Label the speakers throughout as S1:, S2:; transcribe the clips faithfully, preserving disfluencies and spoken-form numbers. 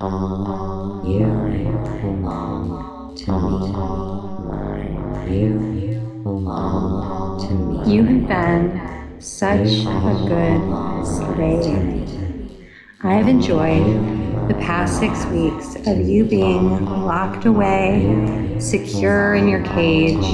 S1: You belong to me. You belong to me.
S2: You have been such a good slave. I have enjoyed the past six weeks of you being locked away, secure in your cage,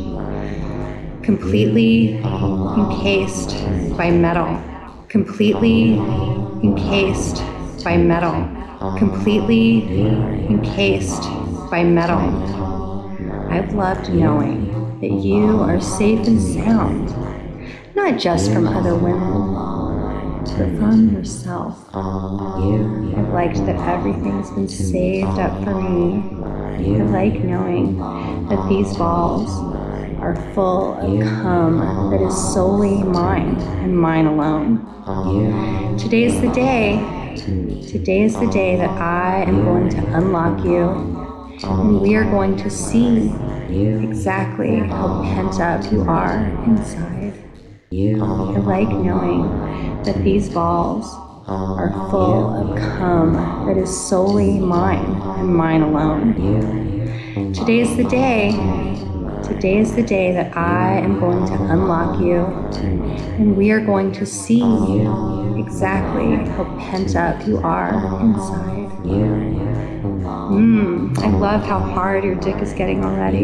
S2: completely encased by metal, completely encased by metal, completely encased by metal. I've loved knowing that you are safe and sound, not just from other women, but from yourself. I've liked that everything's been saved up for me. I like knowing that these balls are full of cum that is solely mine and mine alone. Today's the day, today is the day that I am going to unlock you, and we are going to see exactly how pent up you are inside. I like knowing that these balls are full of cum that is solely mine and mine alone. Today is the day, today is the day that I am going to unlock you, and we are going to see exactly how pent up you are inside. Mmm, I love how hard your dick is getting already.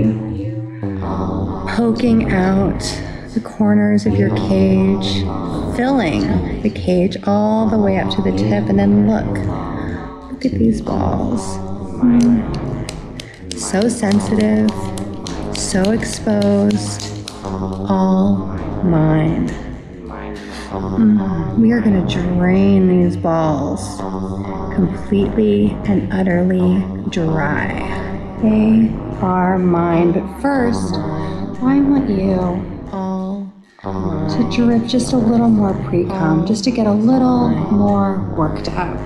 S2: Poking out the corners of your cage, filling the cage all the way up to the tip, and then look, look at these balls. Mm. So sensitive, so exposed, all mine. Mm. We are going to drain these balls completely and utterly dry. They are mine, but first, I want you all to drip just a little more pre-cum, just to get a little more worked up.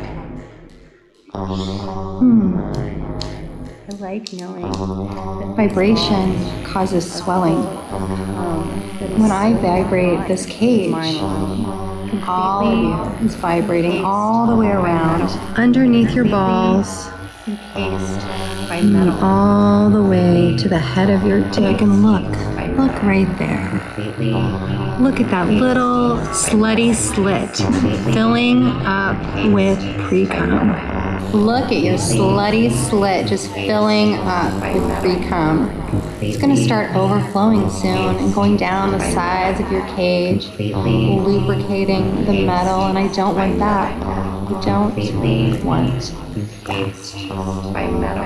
S2: Hmm. I like knowing that vibration causes swelling. When I vibrate this cage, all of you is vibrating all the way around, underneath your balls, encased by metal, all the way to the head of your dick. And look, look right there. Look at that little slutty slit filling up with pre-cum. Look at your slutty slit just filling up with pre-cum. It's going to start overflowing soon and going down the sides of your cage, lubricating the metal, and I don't want that. I don't want by metal.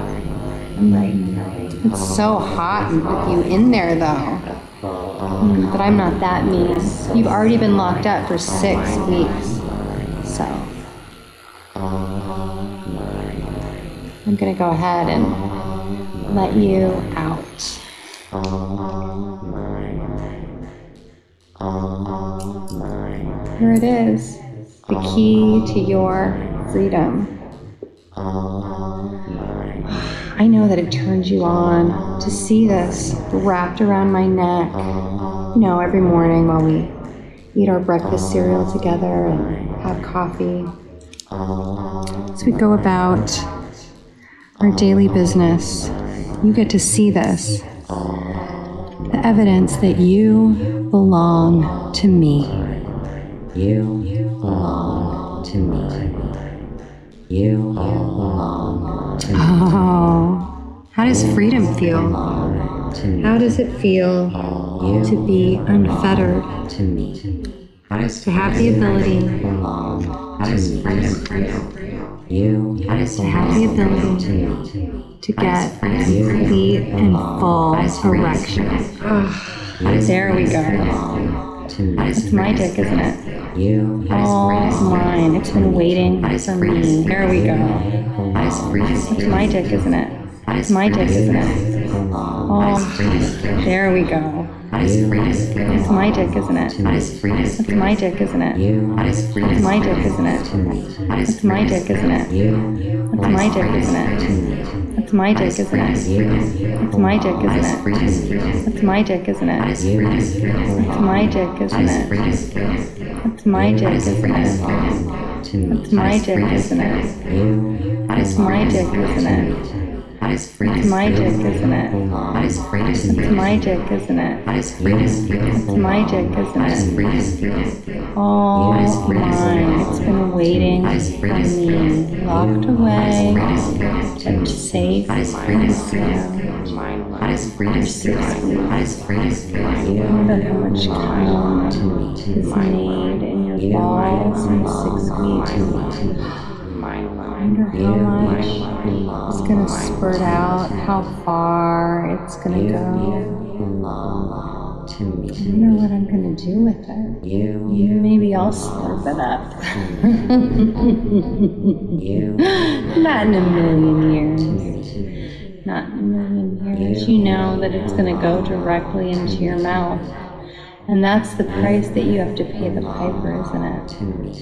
S2: It's so hot with you in there, though. Mm, but I'm not that mean. You've already been locked up for six weeks. So I'm going to go ahead and let you out. Here it is, the key to your freedom. I know that it turns you on to see this wrapped around my neck, you know, every morning while we eat our breakfast cereal together and have coffee. As we go about our daily business, you get to see this, the evidence that you belong to me.
S1: You belong to me. You belong to me.
S2: Oh, how does freedom feel? How does it feel to be unfettered?
S1: To me.
S2: To have the ability
S1: to me. You
S2: to have the ability to get complete and full erection. Oh, there we go. That's my dick, isn't it?
S1: You
S2: all mine. It's been waiting for me. There we go. It's my dick, isn't it? It's my dick, isn't it? Oh, there we go. It's my dick, isn't it? It's my dick, isn't it? It's my dick, isn't it? It's my dick, isn't it? It's my dick, isn't it? It's my dick, isn't it? It's my dick, isn't it? It's my dick, isn't it? It's my dick, isn't it? It's my dick, isn't it? It's my dick, isn't it?
S1: to me.
S2: It's my dick, isn't it?
S1: You
S2: It's my dick, isn't it? It's my dick, isn't it? It's my dick, isn't it? It's my dick, isn't it? All mine. It's been waiting for me, locked away, kept safe and sound. For six weeks. I wonder how much count is made in your balls in six weeks. I wonder how much it's going to spurt out, how far it's going to go.
S1: to me.
S2: I wonder what I'm going to do with it.
S1: You,
S2: Maybe I'll slurp it up.
S1: you,
S2: Not in a million years. Not in a million years. You know that it's going to go directly into your mouth. And that's the price that you have to pay the piper, isn't it?
S1: to me.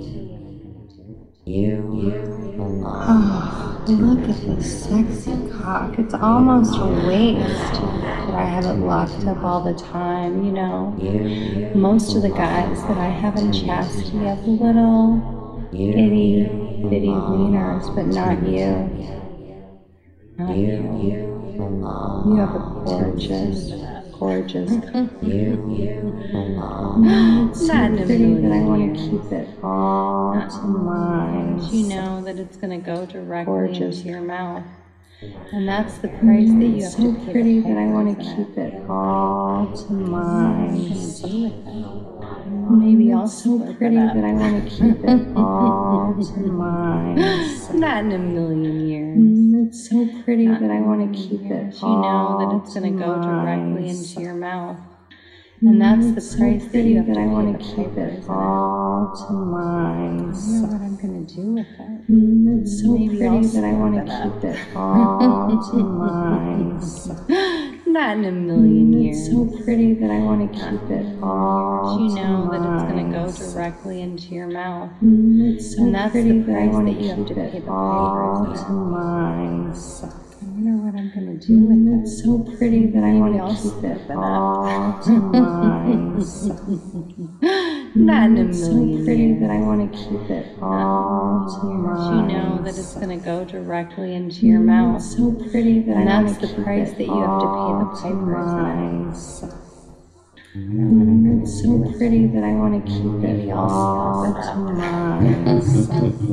S1: You,
S2: Oh, look at this sexy cock. It's almost a waste that I have it locked up all the time, you know.
S1: you,
S2: Most of the guys that I have in chastity have little itty bitty wieners, but not you. Not you. You have a gorgeous, gorgeous cock.
S1: you,
S2: It's so pretty that I want to keep it all to mine. You know that it's going to go directly into your mouth. And that's the price that you have to pay. It's so pretty that I want to keep it all to mine. Maybe I'll so pretty that I want to keep it all to mine. Not in a million years. It's so pretty that I want to keep it all. You know that it's going to go directly into your mouth. And that's the price that you have to I want to keep it all to mine. I wonder what I'm going to do with it. It's so pretty that I want to keep it all to mine. Not in a million years. It's so pretty that I want to keep it all. You know that it's going to go directly into your mouth. It's so and that's pretty the that I want to keep it all to mine. I wonder what I'm going to do with it. It's so pretty that I want to keep it all to mine. Not in a million. It's so pretty that I want to keep it all to mine. You know that it's going to go directly into your mouth. It's so pretty that I want to keep it all to mine. And that's the price that you have to pay the piper, isn't it? It's so pretty that I want to keep it all to mine. It's so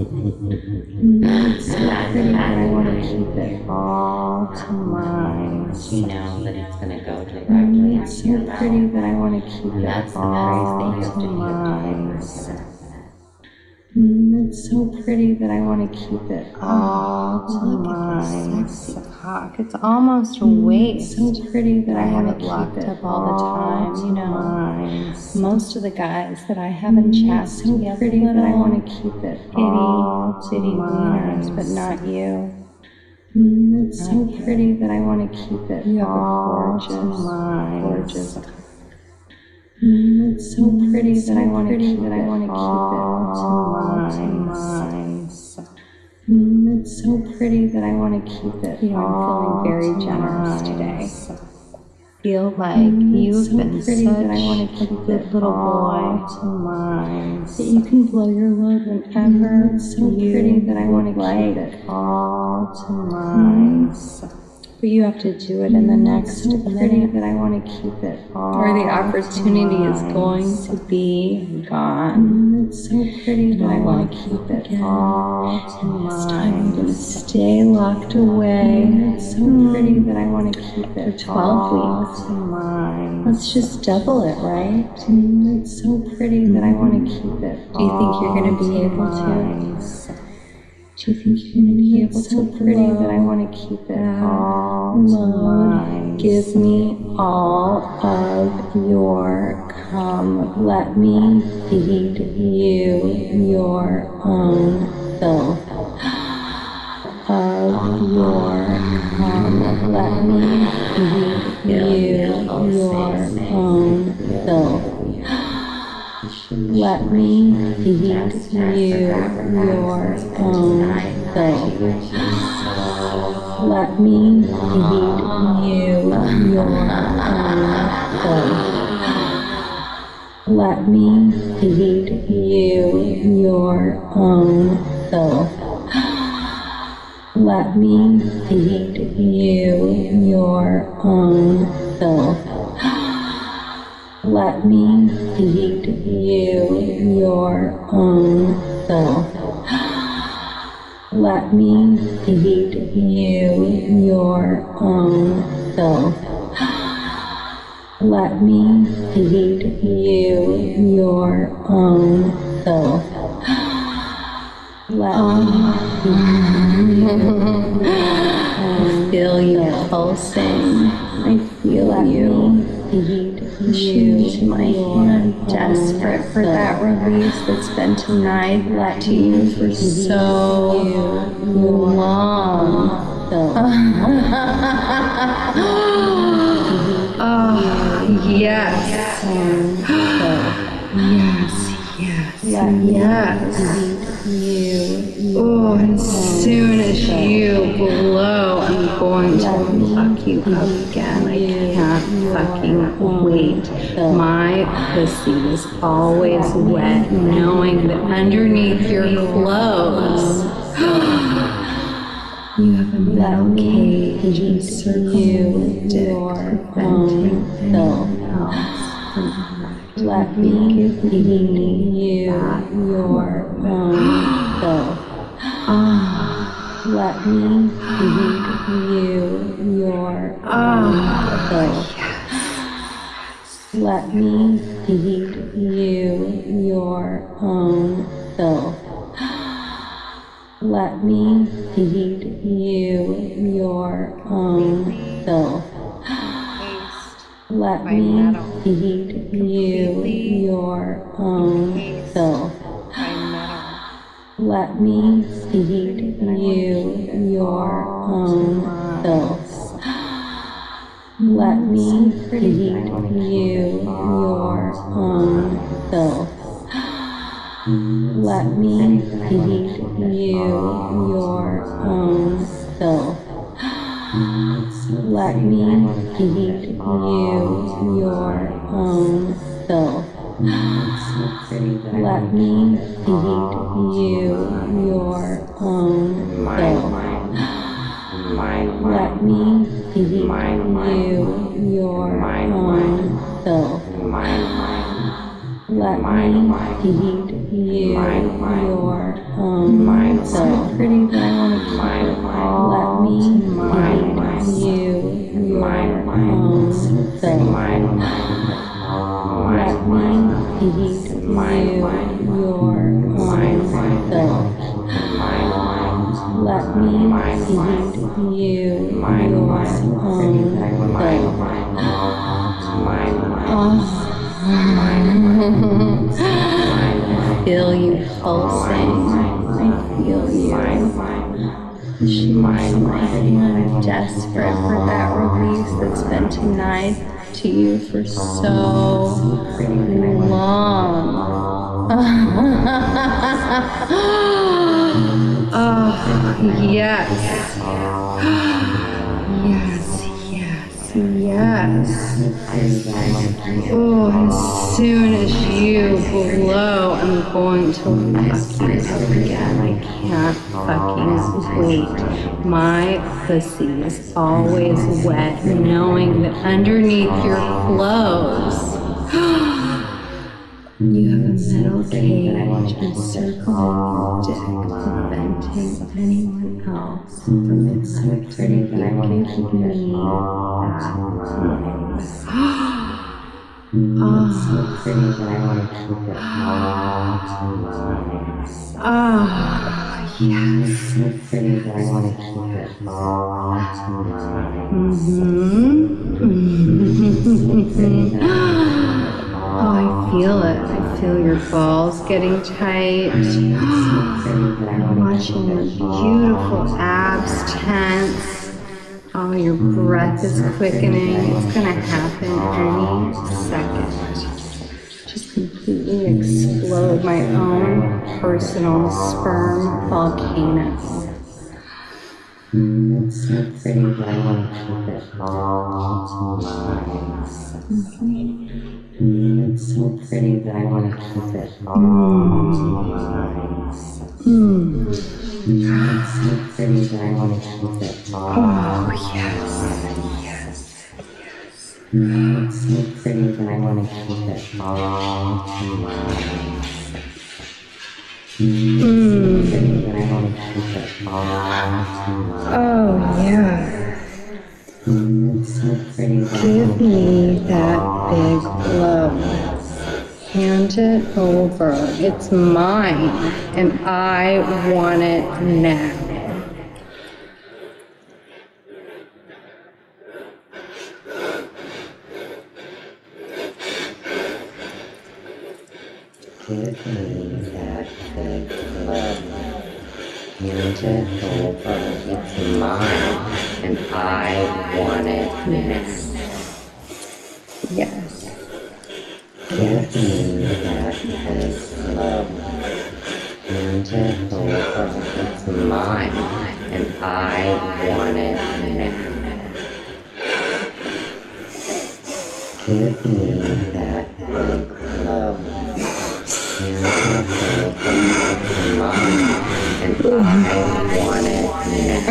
S2: pretty that I want to keep it all to mine.
S1: you know that it's going to go directly
S2: It's
S1: into your
S2: so
S1: mouth.
S2: pretty that I want to keep
S1: And
S2: it
S1: that's the
S2: all
S1: price that you have
S2: to
S1: to pay the
S2: mine.
S1: piper.
S2: It's so pretty that I want to keep it all to mine. Sexy cock. It's almost a waste. It's so pretty that I want to keep it up all the time, you know. Most of the guys that I have in chastity have pretty that I want to keep it all itty bitty wieners, but not you. It's so pretty that I want to keep it you have all a gorgeous, gorgeous cock. It's so pretty that I want to keep it. I want to keep it all to mine. It's so pretty that I want to keep it. You know, I'm feeling very generous today. Feel like you've been such a good little boy that you can blow your load whenever it's so pretty that I want to keep it all to mine. But you have to do it in the next so pretty that I want to keep it all or the opportunity is going to be gone. It's so pretty that I want to keep it all to mine. This time I'm going to stay locked away. It's so pretty that I want to keep it for twelve weeks. To mine. Let's just double it, right? It's so pretty that I want to keep it. Do you think you're going to be able to? Do you think you're going to be able it's to so pretty that I want to keep it all to mine? Give me all of your cum. Let me feed you your own fill of your cum. Let me feed you your own fill. Let me feed you your own fill. Let me feed you your own fill. Let me feed you
S3: you your own self. Let me feed you your own self. Let me feed you your own self. Let me feed you your own self. Let me feed you your own self. Let me feel you pulsing. I feel you. Pushing to my hand, desperate for that release that's been denied to you for so long.
S2: Oh, yes. Yes, yes, yes. Oh, as soon as you blow, I'm going to fuck you up again. I can't fucking wait. My pussy is always wet, knowing that underneath your clothes, you have a metal cage encircling your dick, preventing anyone else from
S3: let me give you your own self. Let me feed you your own self. Let me feed you your own self. Let me feed you your own self. Let me feed you your own self. Let me feed you your own self. Let me feed you your own self. Let me feed you your own self. Let me feed you your own self. Let me feed you your own self. Let me feed you your own self. Let me feed you your own self.
S2: pretty that I want to keep it all.
S3: Let me feed you your own self. Let me feed you your own self. Let me feed you your own self. I feel you pulsing. I feel you. Pushing to my hand, desperate for that release that's been denied to you for so long.
S2: Oh, yes. Yes, yes, yes. Oh, as soon as you blow, I'm going to fuck you up again. I can't fucking wait. My pussy is always wet, knowing that underneath your clothes, you have a metal cage encircling your dick, preventing anyone else from penetrating you. Give me that. Oh, so pretty that I want to keep it all. Oh, yes. So pretty that I want to keep it all. Mm-hmm. Oh, I feel it. I feel your balls getting tight. I'm watching your beautiful abs tense. Oh, your breath is quickening. It's gonna happen any second. Just completely explode my own personal sperm volcano.
S1: It's so pretty that I want to keep it all to myself. Mm, it's so pretty that I want to keep it all to myself.
S2: Mm.
S1: Mm, it's so pretty that I want to keep it all
S2: Oh,
S1: to
S2: yes.
S1: myself. Mm, it's so pretty that I want to keep it all to myself. Mm, it's so pretty that I want to keep it all to myself.
S2: Oh, yeah.
S1: Mm, it's so pretty that I
S2: Give
S1: want to
S2: me
S1: keep it
S2: that
S1: all
S2: big
S1: to
S2: love.
S1: myself.
S2: Hand it over. It's mine, and I want it now.
S1: Give me that big love. Hand it over. It's mine, and I want it now.
S2: Yes.
S1: Give me that big love. Hand it over. It's mine, and I want it now. Give me that big love. Hand it over. It's mine, and I want it now.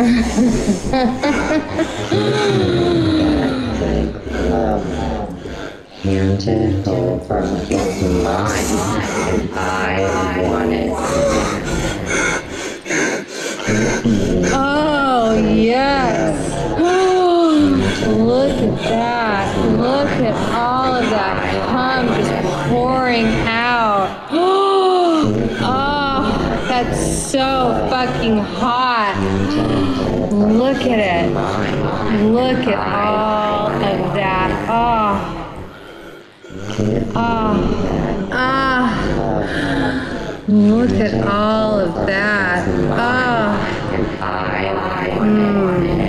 S1: That big love. Hand it over. It's mine, and I want it now.
S2: Oh, yes. Look at that. Look at all of that cum just pouring out. Oh, that's so fucking hot. Look at it. Look at all of that. Oh. Ah. Ah. Look at all of that. Ah. Mm.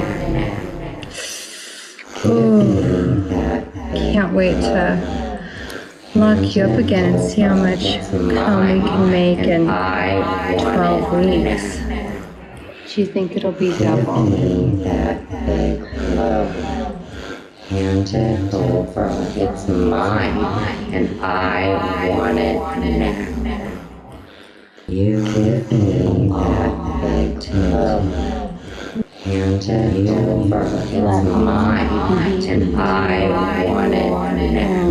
S2: Ooh. Can't wait to lock you up again and see how much cum we can make in twelve weeks. Do you think it'll be double?
S1: That big love. Hand it over. It's mine, and I want it now. You give me that big love. Hand it over. It's mine, and I want it now.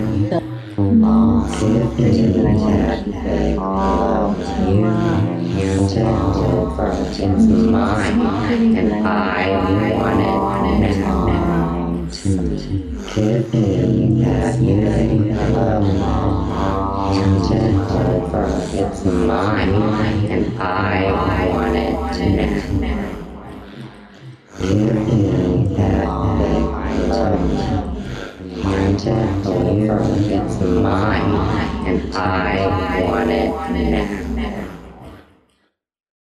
S1: Give me that big love. You hand it over. It's mine, and I want it now. Give me that big love. Hand it over. It's mine, and I want it now. Give me that big love. Hand it over. It's mine, and I want it now.